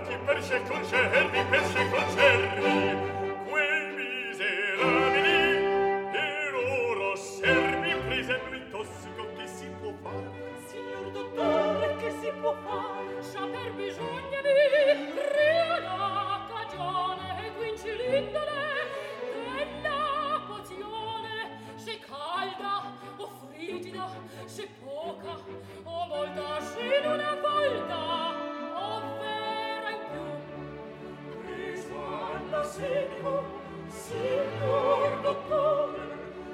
Chi pesce concerni, pesce concerni, quei miserabili e loro servi prese lui tossico. Che si può fare? Signor dottore, che si può fare? Saper bisogna mi crea la cagione e quinci l'indole della pozione, se calda o frigida, se poca o molta, se non è volta o vera in più. Preso all'assedio, signor dottore,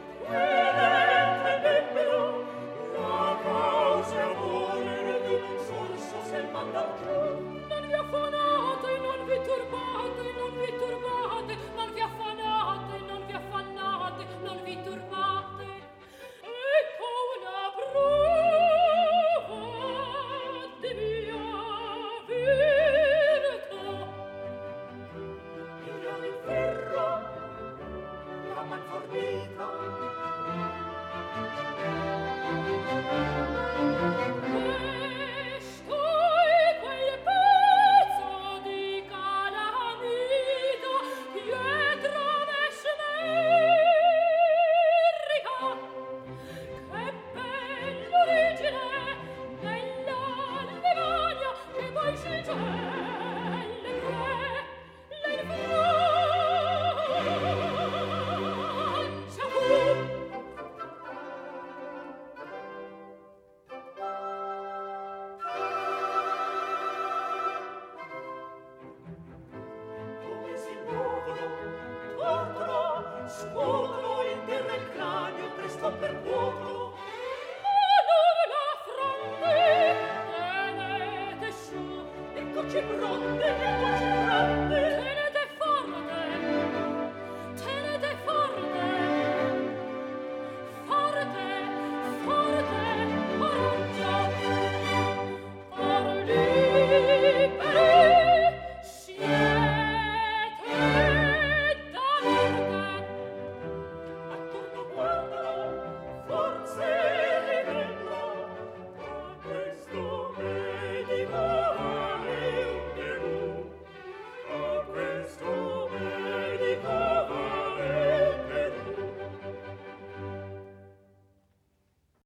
intendembero la causa amore di un sorso se il mandato. Non vi affanate, non vi turbate, non vi turbate, non vi affanate, non vi affannate, non vi turbate. Ecco una prova di mia virtù. Il mio in ferro, la man fornita, questo è quel pezzo di calamita, pietra mesmerica, che bella origine nella Lemagna, che poi si gelle le Francia fu. Come si muovono, torcono, scuotono in terra il cranio, presto per cuotono. Ma non la fronte, tenete su, eccoci pronte,